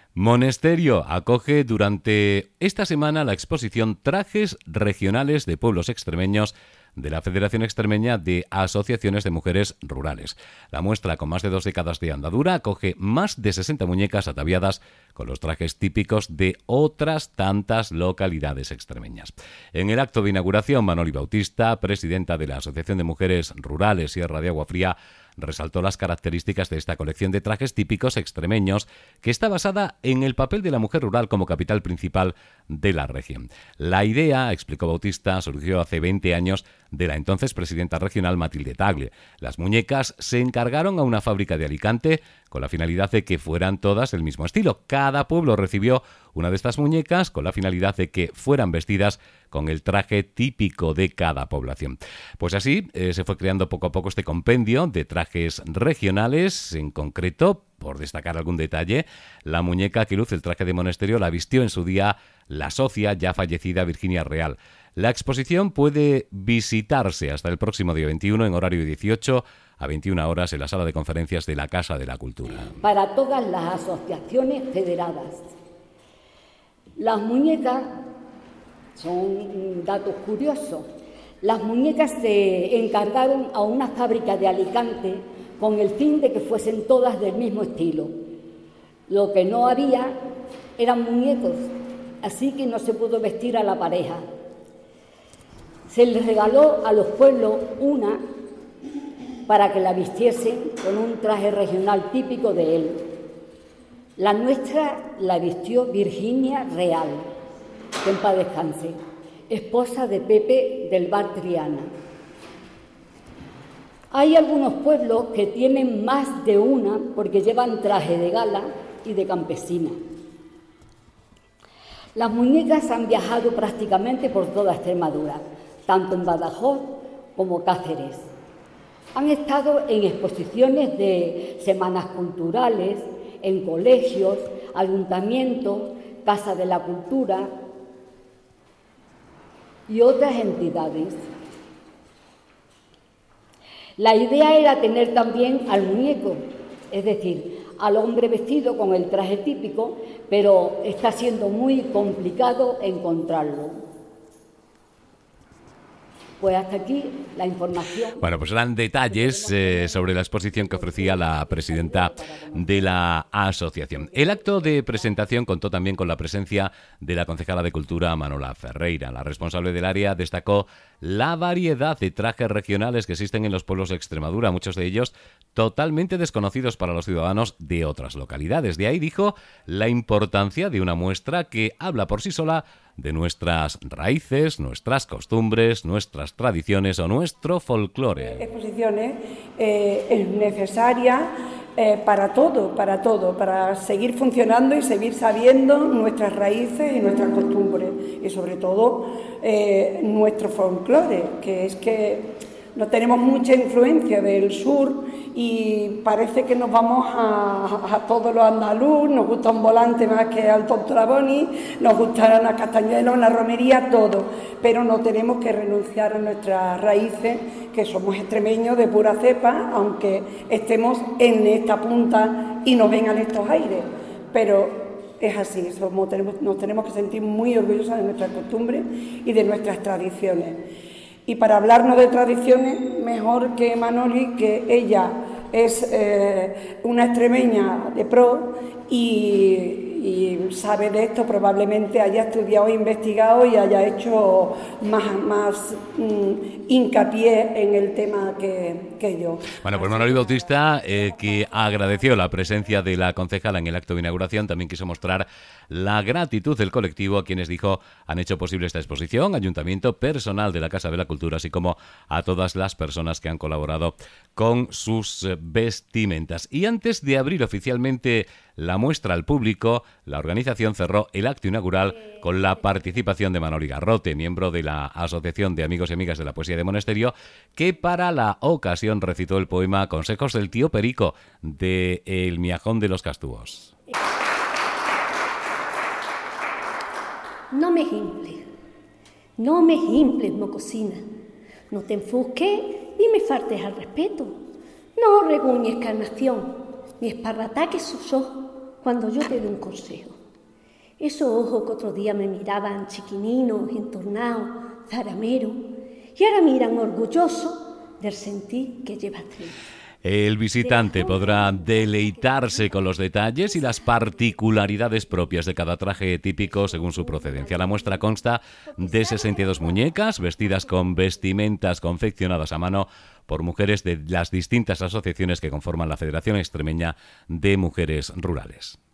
Monesterio acoge durante esta semana la exposición Trajes Regionales de Pueblos Extremeños de la Federación Extremeña de Asociaciones de Mujeres Rurales. La muestra, con más de 2 décadas de andadura, acoge más de 60 muñecas ataviadas con los trajes típicos de otras tantas localidades extremeñas. En el acto de inauguración, Manoli Bautista, presidenta de la Asociación de Mujeres Rurales Sierra de Agua Fría, resaltó las características de esta colección de trajes típicos extremeños, que está basada en el papel de la mujer rural como capital principal de la región. La idea, explicó Bautista, surgió hace 20 años de la entonces presidenta regional Matilde Tagle. Las muñecas se encargaron a una fábrica de Alicante con la finalidad de que fueran todas del mismo estilo. Cada pueblo recibió una de estas muñecas con la finalidad de que fueran vestidas con el traje típico de cada población. Pues así se fue creando poco a poco este compendio de trajes regionales. En concreto, por destacar algún detalle, la muñeca que luce el traje de Monesterio la vistió en su día la socia ya fallecida Virginia Real. La exposición puede visitarse hasta el próximo día 21 en horario de 18 a 21 horas en la sala de conferencias de la Casa de la Cultura. Para todas las asociaciones federadas. Las muñecas son un dato curioso. Las muñecas se encargaron a una fábrica de Alicante con el fin de que fuesen todas del mismo estilo. Lo que no había eran muñecos, así que no se pudo vestir a la pareja. Se les regaló a los pueblos una para que la vistiesen con un traje regional típico de él. La nuestra la vistió Virginia Real, que en paz descanse, esposa de Pepe del Bar Triana. Hay algunos pueblos que tienen más de una porque llevan traje de gala y de campesina. Las muñecas han viajado prácticamente por toda Extremadura, tanto en Badajoz como Cáceres. Han estado en exposiciones de semanas culturales, en colegios, ayuntamientos, Casa de la Cultura y otras entidades. La idea era tener también al muñeco, es decir, al hombre vestido con el traje típico, pero está siendo muy complicado encontrarlo. Pues hasta aquí la información. Bueno, pues eran detalles sobre la exposición que ofrecía la presidenta de la asociación. El acto de presentación contó también con la presencia de la concejala de Cultura, Manola Ferreira. La responsable del área destacó la variedad de trajes regionales que existen en los pueblos de Extremadura, muchos de ellos totalmente desconocidos para los ciudadanos de otras localidades. De ahí dijo la importancia de una muestra que habla por sí sola de nuestras raíces, nuestras costumbres, nuestras tradiciones o nuestro folclore. Exposiciones es necesaria para todo, para seguir funcionando y seguir sabiendo nuestras raíces y nuestras costumbres y sobre todo nuestro folclore, que es que no tenemos mucha influencia del sur y parece que nos vamos a todo lo andaluz, nos gusta un volante más que al Tontoraboni, nos gustarán las castañuelas, la romería, todo, pero no tenemos que renunciar a nuestras raíces, que somos extremeños de pura cepa, aunque estemos en esta punta y nos vengan estos aires, pero es así, nos tenemos que sentir muy orgullosos de nuestras costumbres y de nuestras tradiciones. Y para hablarnos de tradiciones, mejor que Manoli, que ella es una extremeña de pro y sabe de esto, probablemente haya estudiado e investigado y haya hecho más hincapié en el tema que yo. Bueno, pues Manoli Bautista, que agradeció la presencia de la concejala en el acto de inauguración, también quiso mostrar la gratitud del colectivo a quienes, dijo, han hecho posible esta exposición, ayuntamiento, personal de la Casa de la Cultura, así como a todas las personas que han colaborado con sus vestimentas. Y antes de abrir oficialmente la muestra al público, la organización cerró el acto inaugural con la participación de Manoli Garrote, miembro de la Asociación de Amigos y Amigas de la Poesía de Monesterio, que para la ocasión recitó el poema Consejos del tío Perico, de El Miajón de los Castúos. No me gimples, mocosina, no te enfusques ni me faltes al respeto, no reguñes carnación, ni esparrataques sus ojos, cuando yo te doy un consejo. Esos ojos que otro día me miraban chiquininos, entornados, zarameros, y ahora miran orgullosos del sentir que llevas dentro. El visitante podrá deleitarse con los detalles y las particularidades propias de cada traje típico según su procedencia. La muestra consta de 62 muñecas vestidas con vestimentas confeccionadas a mano por mujeres de las distintas asociaciones que conforman la Federación Extremeña de Mujeres Rurales.